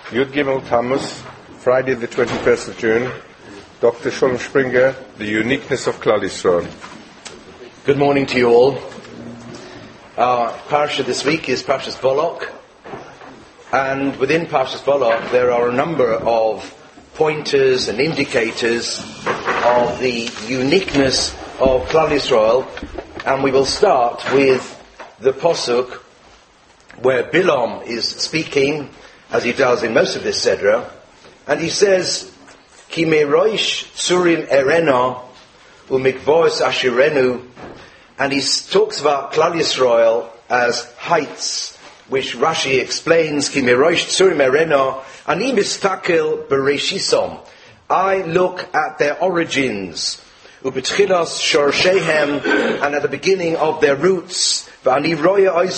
Yud Gimel Tammuz, Friday the 21st of June. Dr. Sholem Springer, The Uniqueness of Klal Yisrael. Good morning to you all. Our parasha this week is Parshas Bolok, and within Parshas Bolok there are a number of pointers and indicators of the uniqueness of Klal Yisrael, and we will start with the Posuk where Bilam is speaking, as he does in most of this Sedra, and he says, Ki meroish tzurim erena umikvois ashirenu, and he talks about Klal Yisrael as heights, which Rashi explains, Ki meroish tzurim erena, ani mistakel bereishisom, I look at their origins, ubetchilas shorshehem, and at the beginning of their roots, and I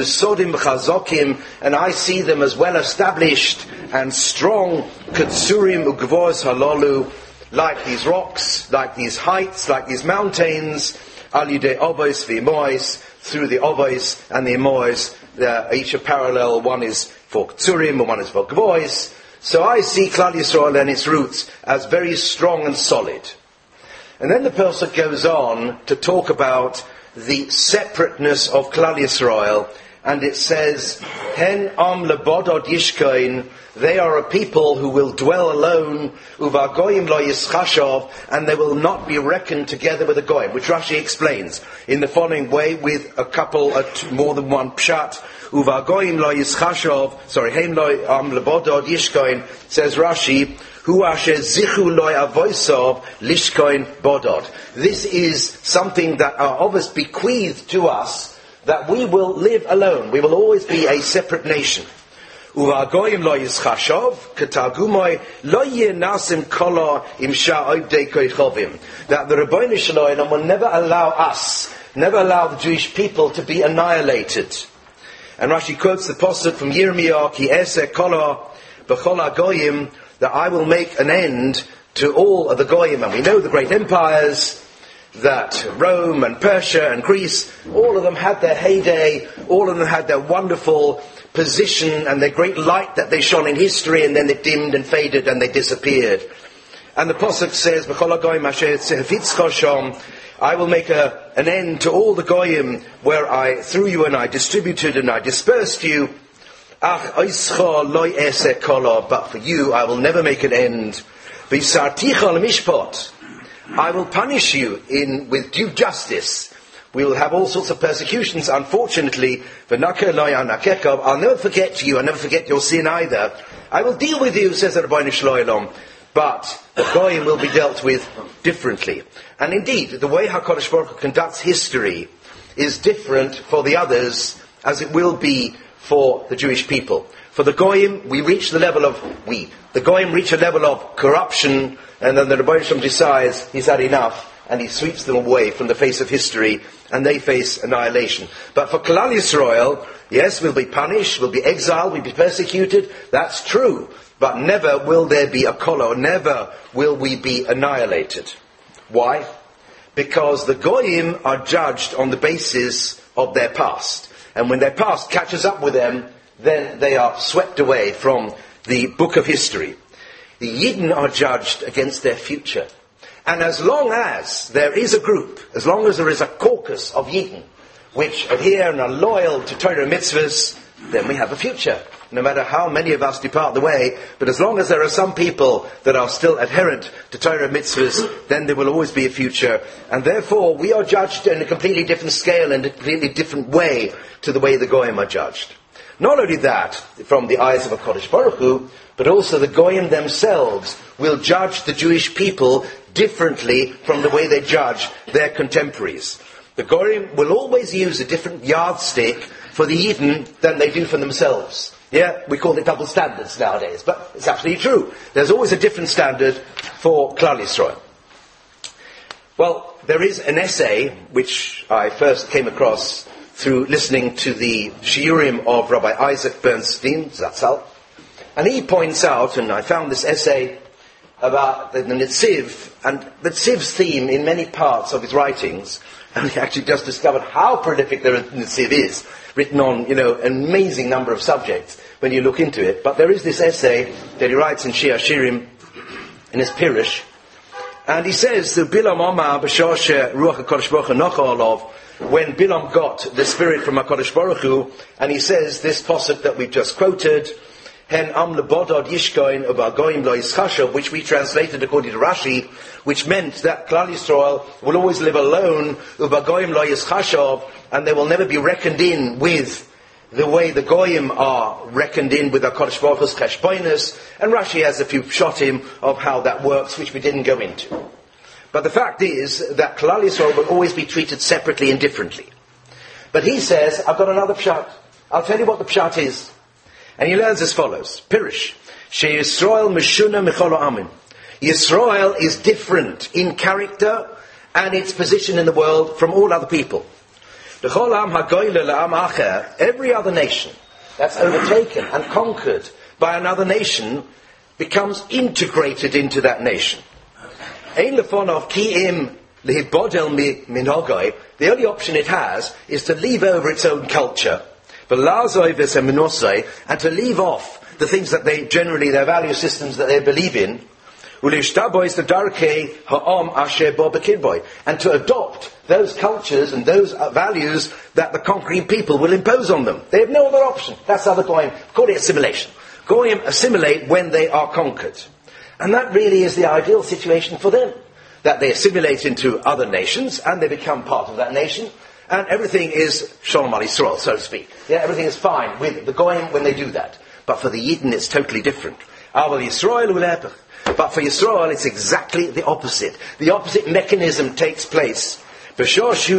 see them as well established and strong, Ketsurim ugvos halalu, like these rocks, like these heights, like these mountains, al yidei avos v'imois, through the avos and the imois, each a parallel, one is for Ketsurim and one is for gvois. So I see Klal Yisrael and its roots as very strong and solid. And then the Pasuk goes on to talk about the separateness of Klal Yisrael, and it says, Hen am lebodod yishkoin, they are a people who will dwell alone, uvagoyim lo yischashov, and they will not be reckoned together with the goyim, which Rashi explains in the following way with a couple, more than one pshat. Uvagoyim lo yischashov, hen lo am lebodod yishkoin, says Rashi, this is something that our Avos bequeathed to us, that we will live alone. We will always be a separate nation. That the Rebbeinu Shalom will never allow the Jewish people to be annihilated. And Rashi quotes the Pasuk from Yirmiyah, Ki eseh kola b'chol hagoyim, that I will make an end to all of the Goyim. And we know the great empires, that Rome and Persia and Greece, all of them had their heyday, all of them had their wonderful position and their great light that they shone in history, and then it dimmed and faded and they disappeared. And the Pasuk says, B'chol hagoyim asher tzehevitz sham, I will make an end to all the Goyim where I threw you and I distributed and I dispersed you. But for you, I will never make an end. I will punish you with due justice. We will have all sorts of persecutions, unfortunately. I'll never forget you. I'll never forget your sin either. I will deal with you, says the Rebbeinu Shalom. But the Goyim will be dealt with differently. And indeed, the way HaKadosh Baruch Hu conducts history is different for the others, as it will be for the Jewish people. For the Goyim, the Goyim reach a level of corruption, and then the Rebbeinu Shalom decides he's had enough, and he sweeps them away from the face of history, and they face annihilation. But for Klal Yisrael, yes, we'll be punished, we'll be exiled, we'll be persecuted, that's true. But never will there be a kolo, never will we be annihilated. Why? Because the Goyim are judged on the basis of their past. And when their past catches up with them, then they are swept away from the book of history. The Yidden are judged against their future. And as long as there is a group, as long as there is a caucus of Yidden, which adhere and are loyal to Torah and mitzvahs, then we have a future. No matter how many of us depart the way, but as long as there are some people that are still adherent to Torah and mitzvahs, then there will always be a future. And therefore, we are judged in a completely different scale and a completely different way to the way the Goyim are judged. Not only that, from the eyes of HaKadosh Baruch Hu, but also the Goyim themselves will judge the Jewish people differently from the way they judge their contemporaries. The Goyim will always use a different yardstick for the Yidden than they do for themselves. Yeah, we call it double standards nowadays, but it's absolutely true. There's always a different standard for Klal Yisrael. Well, there is an essay which I first came across through listening to the shiurim of Rabbi Isaac Bernstein, Zatzal, and he points out, and I found this essay about the Netziv, and the Netziv's theme in many parts of his writings, and he actually just discovered how prolific the Netziv is, written on, an amazing number of subjects. when you look into it. But there is this essay that he writes in Shir Hashirim, in his Pirush, and he says that Bilam Omar b'shoshe ruach HaKadosh Baruch Hu nocha when Bilam got the spirit from HaKadosh Baruch Hu, and he says this pasuk that we've just quoted, Hen am lebodod yishkoin ubagoyim lo yischashav, which we translated according to Rashi, which meant that Klal Yisrael will always live alone, ubagoyim lo yischashav, and they will never be reckoned in with the way the Goyim are reckoned in with HaKadosh Baruch Hu's cheshbonos, and Rashi has a few pshatim of how that works, which we didn't go into. But the fact is that Klal Yisrael will always be treated separately and differently. But he says, I've got another pshat. I'll tell you what the pshat is. And he learns as follows. Pirush. She Yisrael meshuna michol amin. Yisrael is different in character and its position in the world from all other people. Every other nation that's overtaken and conquered by another nation becomes integrated into that nation. The only option it has is to leave over its own culture, and to leave off the things that they generally, their value systems that they believe in, and to adopt those cultures and those values that the conquering people will impose on them. They have no other option. That's how the Goyim call it assimilation. Goyim assimilate when they are conquered. And that really is the ideal situation for them. That they assimilate into other nations and they become part of that nation. And everything is Shalom al Yisrael, so to speak. Yeah, everything is fine with the Goyim when they do that. But for the Yidden it's totally different. But for Yisrael it's exactly the opposite. The opposite mechanism takes place. As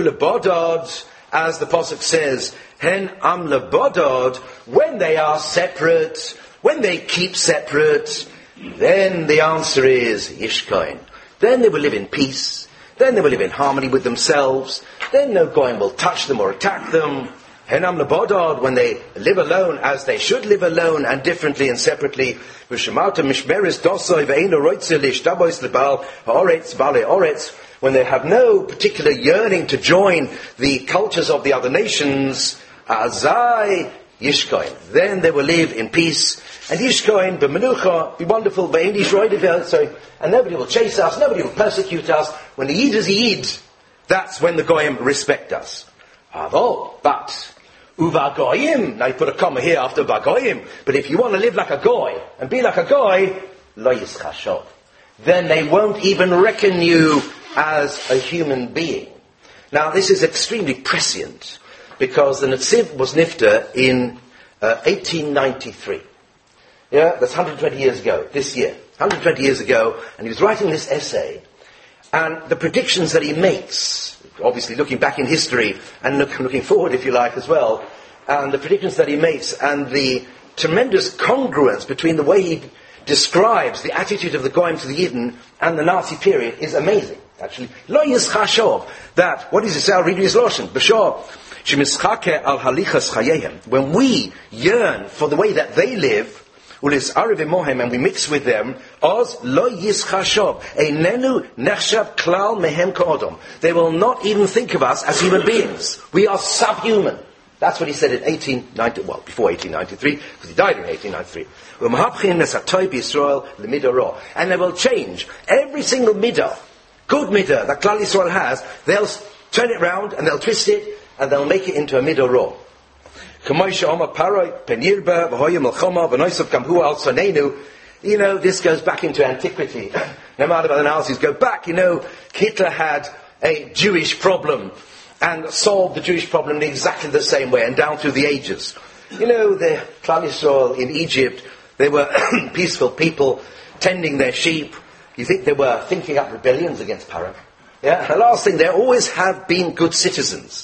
the Pasuk says, Hen am lebodod, when they are separate, when they keep separate, then the answer is Yishkoin. Then they will live in peace. Then they will live in harmony with themselves. Then no Goyim will touch them or attack them. Hen am lebodod, when they live alone as they should live alone and differently and separately. When they have no particular yearning to join the cultures of the other nations, Azai Yishkoin. Then they will live in peace. And Yishkoin, b'menucha, be wonderful, and nobody will chase us, nobody will persecute us. When the Yid is a Yid, that's when the Goyim respect us. But, Uva Goyim, now you put a comma here after Bagoyim, but if you want to live like a Goy, and be like a Goy, Lo Yischashov. Then they won't even reckon you as a human being. Now this is extremely prescient, because the Netziv was nifter in 1893. Yeah, that's 120 years ago, this year. 120 years ago, and he was writing this essay, and the predictions that he makes, obviously looking back in history, and looking forward, if you like, as well, and the predictions that he makes, and the tremendous congruence between the way he describes the attitude of the Goyim to the Yidden and the Nazi period is amazing, actually. Lo yischashov, that, what does it say? I'll read you his Lashon. B'shor, shemischake al halichas chayehem. When we yearn for the way that they live, and we mix with them, they will not even think of us as human beings. We are subhuman. That's what he said in 1890, well, before 1893, because he died in 1893. And they will change every single midah, good midah that Klal Yisrael has, they'll turn it round and they'll twist it and they'll make it into a midah raw. You know, this goes back into antiquity. No matter about the Nazis go back, Hitler had a Jewish problem and solved the Jewish problem in exactly the same way and down through the ages. The Klal Yisrael in Egypt, they were peaceful people tending their sheep. You think they were thinking up rebellions against Paro? Yeah, the last thing, they always have been good citizens.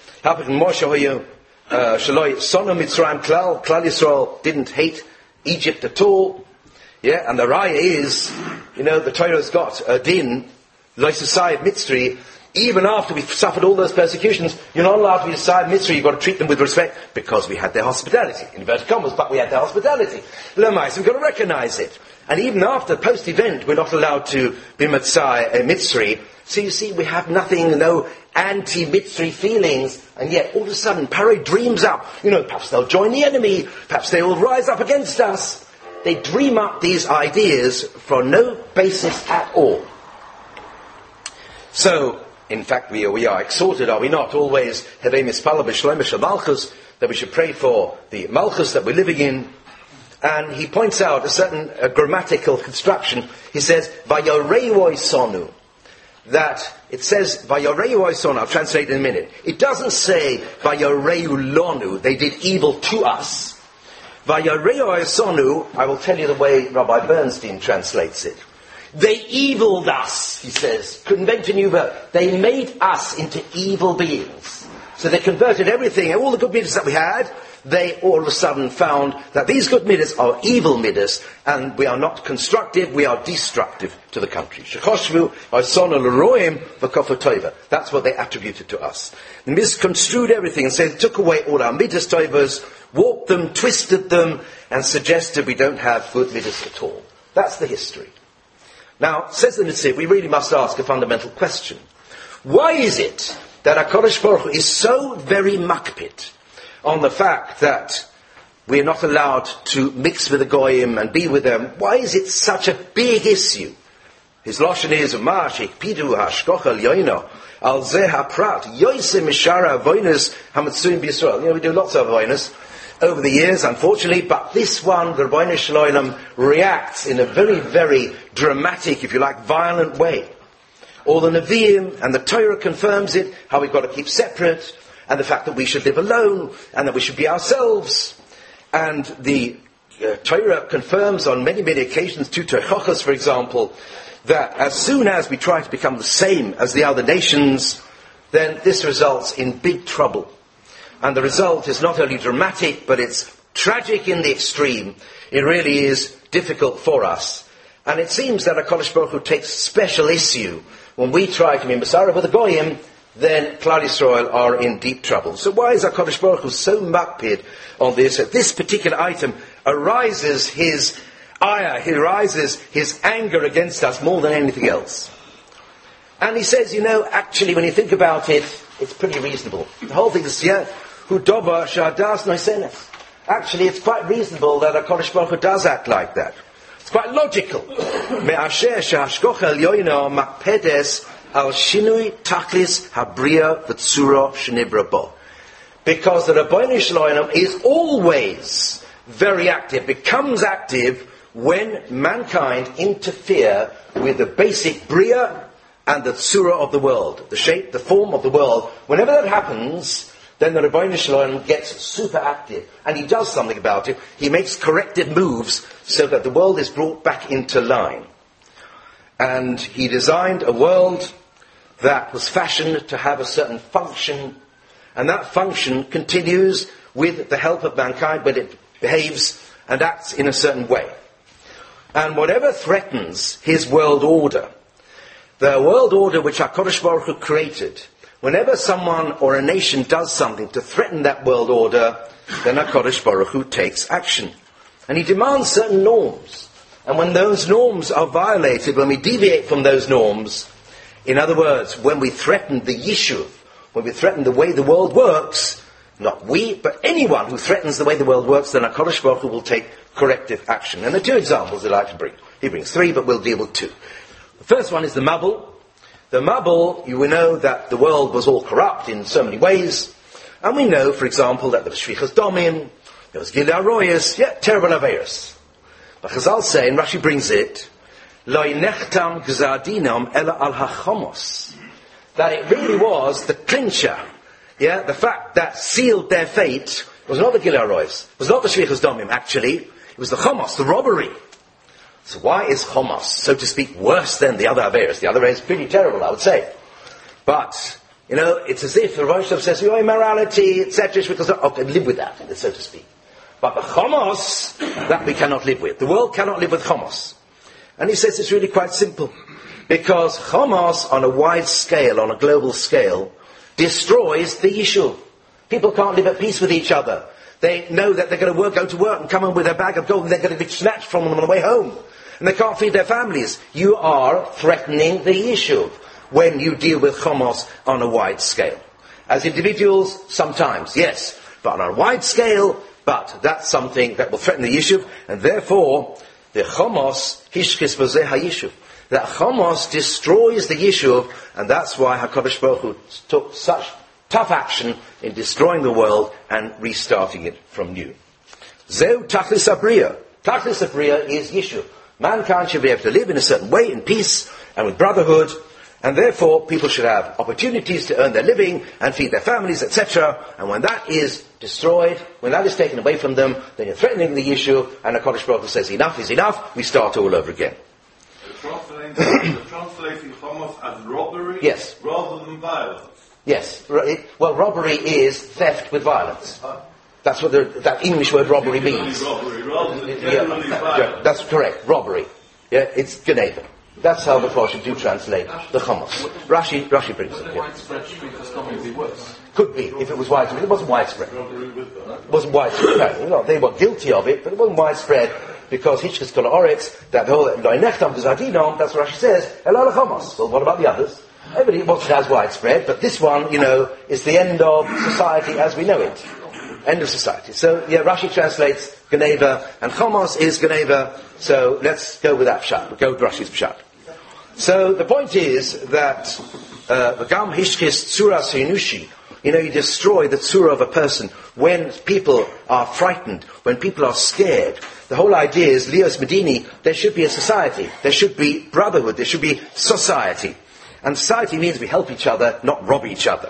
Klal Yisrael didn't hate Egypt at all. Yeah, and the raya is, the Torah's got a din, loisasayid mitzri, Even after we've suffered all those persecutions, you're not allowed to be inside Mitzri, you've got to treat them with respect, because we had their hospitality. In inverted commas, but we had their hospitality. Lemais, we've got to recognize it. And even after, post-event, we're not allowed to be Mitzri. So you see, we have nothing, no anti-Mitzri feelings, and yet all of a sudden, Paro dreams up, perhaps they'll join the enemy, perhaps they will rise up against us. They dream up these ideas for no basis at all. So, in fact, we are exhorted, are we not, always, Hevei Mispala B'Shloim Malchus, that we should pray for the Malchus that we're living in. And he points out a certain grammatical construction. He says, Vayorei Sonu. That it says, Vayorei Sonu, I'll translate in a minute. It doesn't say, Vayorei Lonu, they did evil to us. Vayorei Sonu, I will tell you the way Rabbi Bernstein translates it. They eviled us, he says. Could invent a new verb. They made us into evil beings. So they converted everything, all the good midas that we had, they all of a sudden found that these good midas are evil midas, and we are not constructive, we are destructive to the country. That's what they attributed to us. They misconstrued everything and said, took away all our midas tovas, warped them, twisted them, and suggested we don't have good midas at all. That's the history. Now, says the Nitziv, we really must ask a fundamental question. Why is it that HaKadosh Baruch Hu is so very makpid on the fact that we are not allowed to mix with the Goyim and be with them? Why is it such a big issue? His Lashon is, Ma'ashik pidu hashkochel yoino, al zeh haprat, yoise mishara avoinas hamatsuim b'Yisrael. We do lots of avoinas over the years, unfortunately, but this one, the Rebbeinu Shalom, reacts in a very, very dramatic, if you like, violent way. All the Nevi'im and the Torah confirms it, how we've got to keep separate, and the fact that we should live alone, and that we should be ourselves. And the Torah confirms on many, many occasions, to Tochochos, for example, that as soon as we try to become the same as the other nations, then this results in big trouble. And the result is not only dramatic, but it's tragic in the extreme. It really is difficult for us. And it seems that HaKadosh Baruch Hu takes special issue when we try to be Masara with the Goyim, then Klal Yisrael are in deep trouble. So why is HaKadosh Baruch Hu so makpid on this? At this particular item arises his ire, he arises his anger against us more than anything else. And he says, actually when you think about it, it's pretty reasonable. The whole thing is, Hudova shadas noisenes. Actually, it's quite reasonable that HaKadosh Baruch Hu does act like that. It's quite logical. Me'asher shehashkochel yoino makpedes al shinui taklis habria v'tzura shenibra bo. Because the Rebbeinu Shalom is always very active, becomes active when mankind interfere with the basic bria and the tzura of the world, the shape, the form of the world. Whenever that happens, then the Rebbeinu Shalom gets super active, and he does something about it. He makes corrective moves so that the world is brought back into line. And he designed a world that was fashioned to have a certain function, and that function continues with the help of mankind when it behaves and acts in a certain way. And whatever threatens his world order, the world order which HaKadosh Baruch Hu created, whenever someone or a nation does something to threaten that world order, then HaKadosh Baruch Hu takes action. And he demands certain norms. And when those norms are violated, when we deviate from those norms, in other words, when we threaten the Yishuv, when we threaten the way the world works, not we, but anyone who threatens the way the world works, then HaKadosh Baruch Hu will take corrective action. And there are two examples I'd like to bring. He brings three, but we'll deal with two. The first one is the Mabul. The Mabul, you will know that the world was all corrupt in so many ways. And we know, for example, that there was Shvichas Domim, there was Gilui Arayos, terrible Averos. But Chazal say, and Rashi brings it, Lo nechtam gzar dinam ela al hachomos. That it really was the clincher, the fact that sealed their fate was not the Gilui Arayos, was not the Shvichas Domim, actually. It was the Chomos, the robbery. So why is Chomos, so to speak, worse than the other Averos? The other Averos is pretty terrible, I would say. But, it's as if the Rosh says, immorality, etc., because, okay, live with that, so to speak. But the Chomos, that we cannot live with. The world cannot live with Chomos. And he says it's really quite simple. Because Hamas, on a wide scale, on a global scale, destroys the Yishuv. People can't live at peace with each other. They know that they're going to go to work and come in with a bag of gold and they're going to be snatched from them on the way home. And they can't feed their families. You are threatening the Yishuv when you deal with Hamas on a wide scale. As individuals, sometimes, yes. But on a wide scale, but that's something that will threaten the Yishuv. And therefore, the Hamas, Hishkis V'zeh HaYishuv. That Hamas destroys the Yishuv, and that's why HaKadosh Baruch Hu took such tough action in destroying the world and restarting it from new. Zeu Tachlis Abriya. Tachlis Abriya is Yishuv. Mankind should be able to live in a certain way, in peace and with brotherhood, and therefore people should have opportunities to earn their living and feed their families, etc. And when that is destroyed, when that is taken away from them, then you're threatening the Yishuv, and HaKadosh Baruch Hu says, enough is enough, we start all over again. Translating Hamas as robbery, yes, rather than violence. Yes. Well, robbery is theft with violence. That's what that English word robbery means. Robbery, rather than generally violence. That's correct. Robbery. Yeah, it's Geneva. That's how the Farshim do translate the Hamas. Rashi brings it. Yeah. Widespread street be worse. Could be, if it was widespread. It wasn't widespread. It wasn't widespread. No, they were guilty of it, but it wasn't widespread. Because Hitchkis Kol Haaretz, that whole Loinechtam Gazadinom, that's what Rashi says, Elal Hamas. Well, what about the others? Everybody wasn't as widespread, but this one, is the end of society as we know it. End of society. So, Rashi translates Geneva, and Hamas is Geneva, so let's go with that pshat. We'll go with Rashi's pshat. So, the point is that, V'gam Hishkis Tzura Seinushi, you destroy the tzura of a person when people are frightened, when people are scared. The whole idea is, Leos Medini, there should be a society. There should be brotherhood. There should be society. And society means we help each other, not rob each other.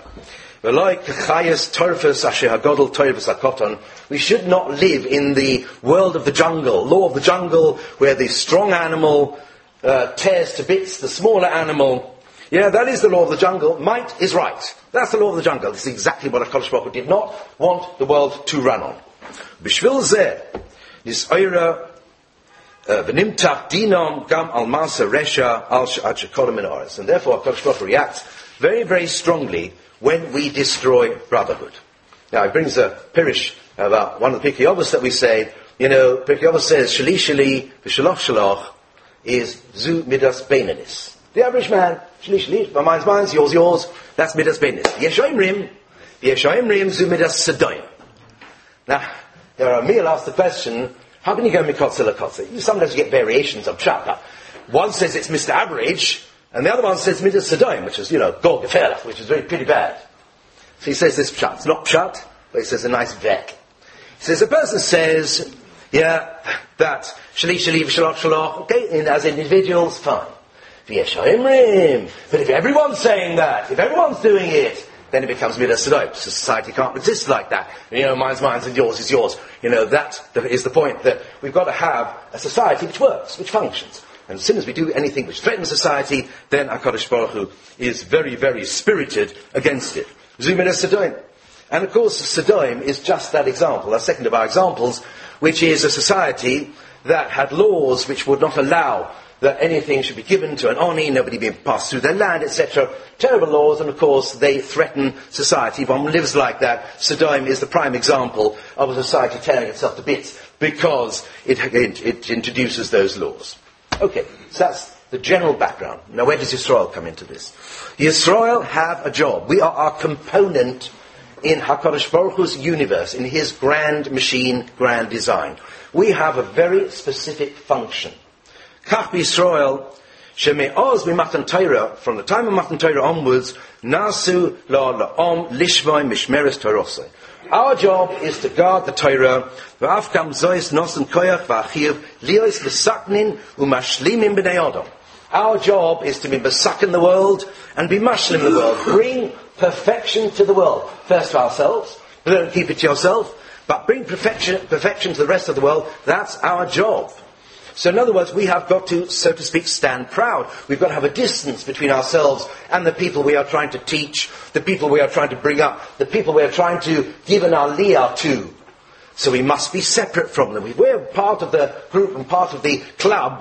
We should not live in the world of the jungle, law of the jungle, where the strong animal tears to bits the smaller animal. Yeah, that is the law of the jungle. Might is right. That's the law of the jungle. This is exactly what HaKadosh Baruch Hu did not want the world to run on. B'shvil zeh, this oira v'nimtach dinom gam al masa resha al she'ad shekodem in haaretz. And therefore HaKadosh Baruch Hu reacts very, very strongly when we destroy brotherhood. Now, it brings a pirish about one of the Pirkei Avos that we say. Pirkei Avos says, Shali Shali v'shaloch shaloch is zu midas beinanis. The average man, Shali Shali, mine's, yours, that's midas beinanis. Yeshoimrim zu midas sedoim. Now, Me'il asked the question, how can you go mikotza lakotza? Sometimes you get variations of pshat. One says it's Mr. Average, and the other one says midas sedoim, which is, gol gefährlich, which is pretty bad. So he says this pshat. It's not pshat, but he says a nice vek. He says a person says, that shali shali v'shaloch shaloch, okay, as individuals, fine. But if everyone's saying that, if everyone's doing it, then it becomes midas sedoim. Society can't exist like that. Mine's mine and yours is yours. That is the point, that we've got to have a society which works, which functions. And as soon as we do anything which threatens society, then HaKadosh Baruch Hu is very, very spirited against it. Midas sedoim. And of course, Sodom is just that example, a second of our examples, which is a society that had laws which would not allow that anything should be given to an oni, nobody being passed through their land, etc. Terrible laws, and of course they threaten society. If one lives like that, Sodom is the prime example of a society tearing itself to bits because it introduces those laws. Okay, so that's the general background. Now where does Yisrael come into this? Yisrael have a job. We are a component in HaKadosh Baruch Hu's universe, in his grand machine, grand design. We have a very specific function. Kach Yisrael, sheme'oz b'matan Torah, from the time of Matan Torah onwards, nasu la'om lishvoi mishmeres Torosai. Our job is to guard the Torah, v'afkam zois nosen koyach v'achiv, lios v'saknin u'mashlimim b'nei Adam. Our job is to be besak in the world and be mashlim in the world. Bring perfection to the world. First to ourselves, but don't keep it to yourself, but bring perfection to the rest of the world. That's our job. So in other words, we have got to, so to speak, stand proud. We've got to have a distance between ourselves and the people we are trying to teach, the people we are trying to bring up, the people we are trying to give an aliyah to. So we must be separate from them. We're part of the group and part of the club,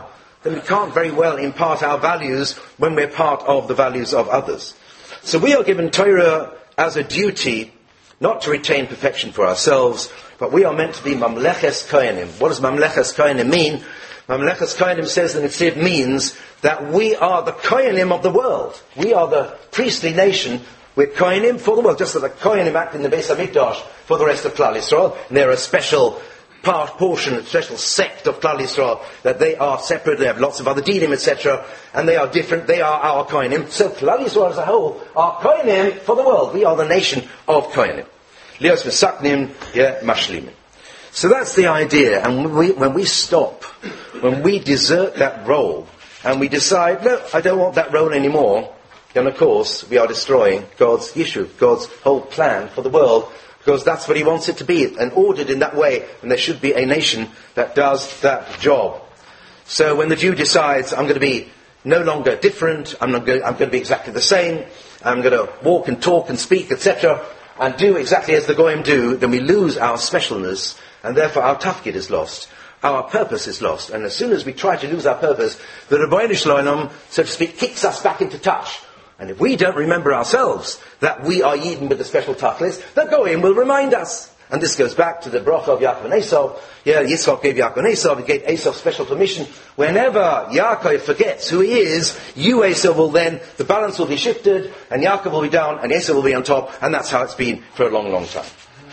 then we can't very well impart our values when we're part of the values of others. So we are given Torah as a duty not to retain perfection for ourselves, but we are meant to be Mamleches Kohanim. What does Mamleches Kohanim mean? Mamleches Kohanim says that it means that we are the Kohanim of the world. We are the priestly nation. We're Kohanim for the world, just as the Kohanim act in the Beis HaMikdash for the rest of Klal Yisrael. And they're a special portion, a special sect of Klal Yisrael, that they are separate, they have lots of other dinim, etc., and they are different, they are our Kohanim. So Klal Yisrael as a whole are Kohanim for the world. We are the nation of Kohanim. Lios Mesaknim, Mashlimin. So that's the idea, and when we stop, when we desert that role, and we decide, no, I don't want that role anymore, then of course we are destroying God's issue, God's whole plan for the world, because that's what he wants it to be, and ordered in that way, and there should be a nation that does that job. So when the Jew decides, I'm going to be no longer different, I'm going to be exactly the same, I'm going to walk and talk and speak, etc., and do exactly as the Goyim do, then we lose our specialness, and therefore our tafkid is lost. Our purpose is lost. And as soon as we try to lose our purpose, the Rebbeinu Shalom, so to speak, kicks us back into touch. And if we don't remember ourselves that we are Yidden with the special tachlis, the Goyim will remind us. And this goes back to the bracha of Yaakov and Esau. Yitzchak gave Yaakov and Esau, he gave Esau special permission. Whenever Yaakov forgets who he is, you, Esau, will then, the balance will be shifted, and Yaakov will be down, and Esau will be on top, and that's how it's been for a long, long time.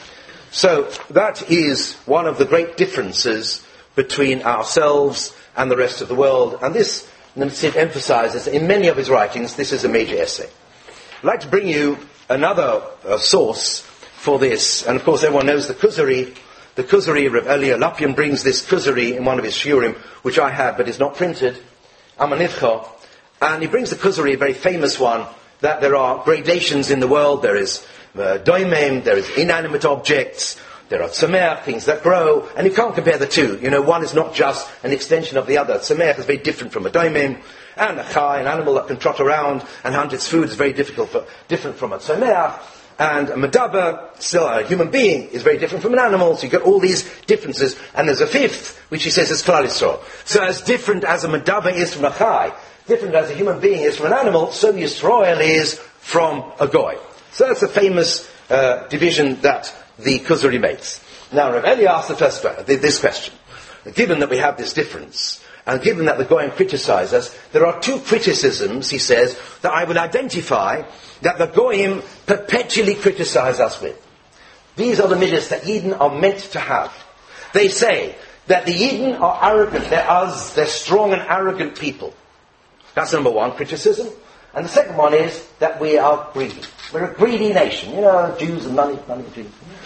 So, that is one of the great differences between ourselves and the rest of the world. And this, Nitzit emphasizes, in many of his writings, this is a major essay. I'd like to bring you another source for this, and of course everyone knows the Kuzari. The Kuzari, Rav Elia Lapin brings this Kuzari in one of his shiurim, which I have but is not printed, Amanitcha, and he brings the Kuzari, a very famous one, that there are gradations in the world. There is doimim, there is inanimate objects, there are tzameach, things that grow, and you can't compare the two. You know, one is not just an extension of the other. Tzameach is very different from a doimim, and a chai, an animal that can trot around and hunt its food, is very different from a tzameach. And a medaber, still a human being, is very different from an animal. So you get all these differences. And there's a fifth, which he says is Klal Yisrael. So as different as a medaber is from a chai, different as a human being is from an animal, so Yisrael is from a goy. So that's a famous division that the Kuzari makes. Now Rav Eli asks this question. Given that we have this difference, and given that the Goyim criticize us, there are two criticisms, he says, that I will identify that the Goyim perpetually criticize us with. These are the midas that Yidden are meant to have. They say that the Yidden are arrogant, they're strong and arrogant people. That's number one criticism. And the second one is that we are greedy. We're a greedy nation. You know, Jews and money, Jews.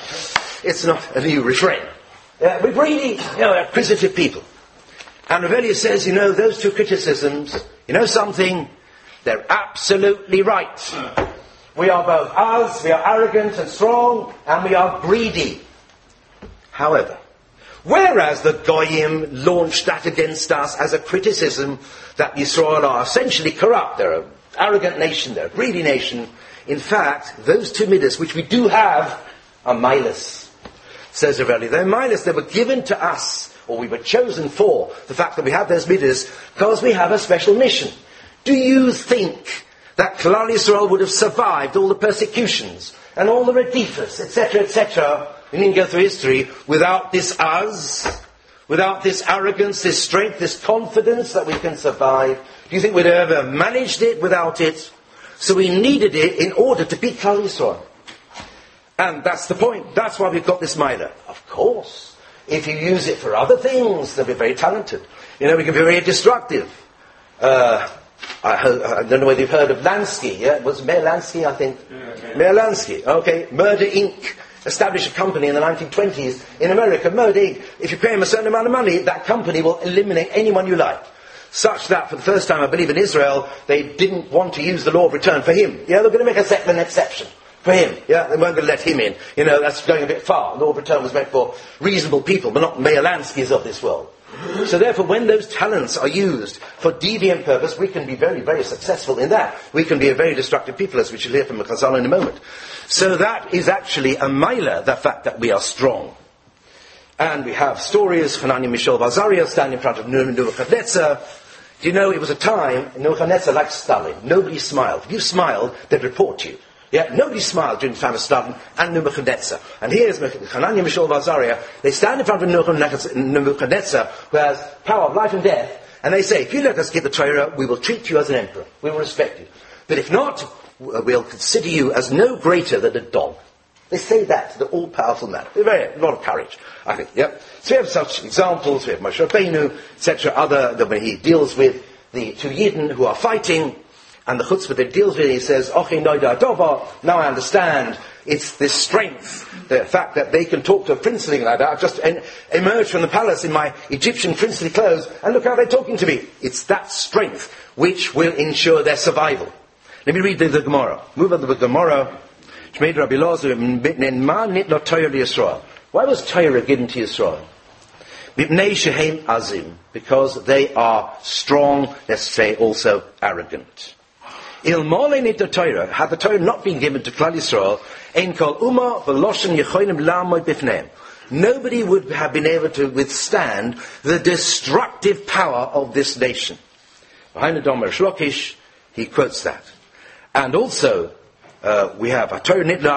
It's not a new refrain. We're greedy, acquisitive people. And Rav Elia says, those two criticisms, something, they're absolutely right. We are both us, we are arrogant and strong, and we are greedy. However, whereas the Goyim launched that against us as a criticism that Yisrael are essentially corrupt, they're an arrogant nation, they're a greedy nation, in fact, those two midas, which we do have, are milas. Says Rav Elia, they're milas, they were given to us, or we were chosen for the fact that we have those midas, because we have a special mission. Do you think that Klal Yisrael would have survived all the persecutions and all the redifas, etc., we didn't go through history, without this without this arrogance, this strength, this confidence that we can survive? Do you think we'd have ever managed it without it? So we needed it in order to beat Klal Yisrael. And that's the point. That's why we've got this Maila. Of course, if you use it for other things, they'll be very talented. We can be very destructive. I don't know whether you've heard of Lansky, yeah? It was Meir Lansky, I think. Meir Lansky, okay. Murder Inc. established a company in the 1920s in America. Murder Inc. If you pay him a certain amount of money, that company will eliminate anyone you like. Such that, for the first time, I believe, in Israel, they didn't want to use the law of return for him. Yeah, they're going to make an exception for him. Yeah, they weren't going to let him in. That's going a bit far. Law of return was meant for reasonable people, but not Meir Lanskys of this world. So therefore, when those talents are used for deviant purpose, we can be very, very successful in that. We can be a very destructive people, as we shall hear from Chazal in a moment. So that is actually a maila, the fact that we are strong. And we have stories, Hanani Mishael Bazaria standing in front of Nebuchadnezzar, Do you know, it was a time, Nebuchadnezzar like Stalin. Nobody smiled. If you smiled, they'd report you. Yeah, nobody smiled during the time of Stalin and Nebuchadnezzar. And here's Hananiah, Mishael, and Azariah. They stand in front of Nebuchadnezzar, who has power of life and death, and they say, if you let us keep the Torah, we will treat you as an emperor. We will respect you. But if not, we'll consider you as no greater than a dog. They say that to the all-powerful man. A lot of courage, I think. Yep. So we have such examples. We have Moshe Rabbeinu, etc. When he deals with the two Yidden who are fighting, and the chutzpah that deals with it, he says, "Ochi noida adova." Now I understand. It's this strength, the fact that they can talk to a princeling like that. I've just emerged from the palace in my Egyptian princely clothes, and look how they're talking to me. It's that strength which will ensure their survival. Let me read the Gemara. Move on to the Gemara. Why was Torah given to Yisrael? Because they are strong, let's say also arrogant. Had the Torah not been given to Klal Yisrael, nobody would have been able to withstand the destructive power of this nation. He quotes that. And also, we have the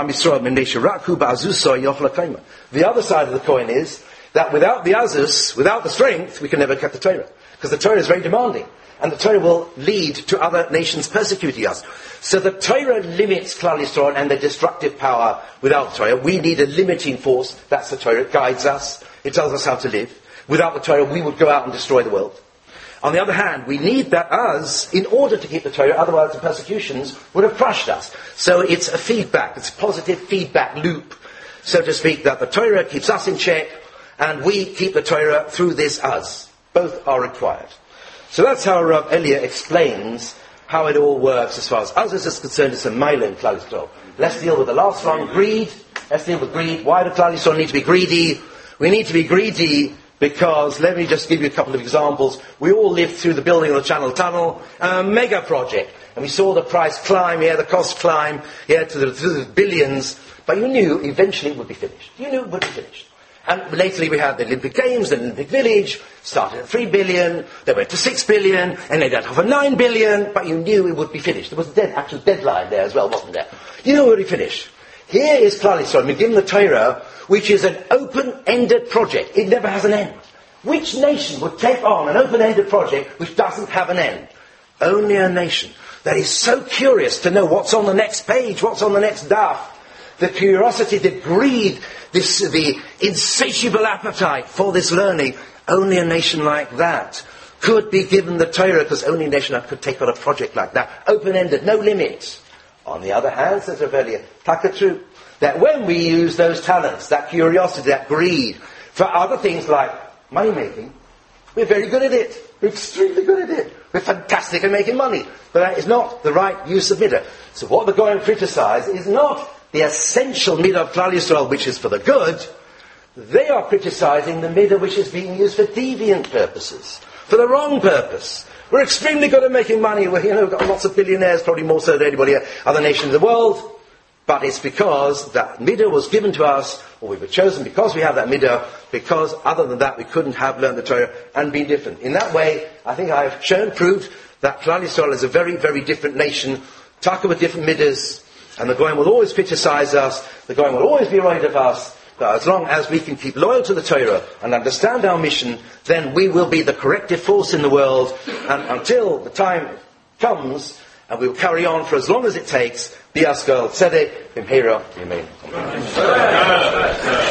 other side of the coin is that without the Azus, without the strength, we can never keep the Torah. Because the Torah is very demanding. And the Torah will lead to other nations persecuting us. So the Torah limits Klal Yisrael and their destructive power without the Torah. We need a limiting force. That's the Torah. It guides us. It tells us how to live. Without the Torah, we would go out and destroy the world. On the other hand, we need that us in order to keep the Torah, otherwise the persecutions would have crushed us. So it's a feedback, it's a positive feedback loop, so to speak, that the Torah keeps us in check, and we keep the Torah through this us. Both are required. So that's how Rav Elia explains how it all works as far as us is concerned. It's a mile in Klal Yisrael. Let's deal with the last one, greed. Let's deal with greed. Why do Klal Yisrael need to be greedy? We need to be greedy because, let me just give you a couple of examples. We all lived through the building of the Channel Tunnel, a mega project, and we saw the price climb, the cost climb, to the billions, but you knew eventually it would be finished. You knew it would be finished. And lately we had the Olympic Games, the Olympic Village, started at 3 billion, they went to 6 billion, and they got over 9 billion, but you knew it would be finished. There was an actual deadline there as well, wasn't there? You knew it would be finished. Here is Klal Yisrael, we've given the Torah, which is an open-ended project. It never has an end. Which nation would take on an open-ended project which doesn't have an end? Only a nation that is so curious to know what's on the next page, what's on the next daf. The curiosity, the greed, the insatiable appetite for this learning. Only a nation like that could be given the Torah, because only a nation that could take on a project like that. Open-ended, no limits. On the other hand, says Rav Elia, true, that when we use those talents, that curiosity, that greed, for other things like money-making, we're very good at it. We're extremely good at it. We're fantastic at making money. But that is not the right use of midah. So what the Goyim criticize is not the essential midah of Klal Yisrael, which is for the good. They are criticizing the midah which is being used for deviant purposes, for the wrong purpose. We're extremely good at making money. We've got lots of billionaires, probably more so than anybody other nation in the world. But it's because that midah was given to us, or we were chosen because we have that midah, because other than that we couldn't have learned the Torah and been different. In that way, I think I've proved that Klal Yisrael is a very, very different nation, taka with different midahs, and the Goyim will always criticize us, the Goyim will always be right of us, but as long as we can keep loyal to the Torah and understand our mission, then we will be the corrective force in the world, and until the time comes, and we will carry on for as long as it takes, Biaskel Tzedek, Bimhera, Yamin.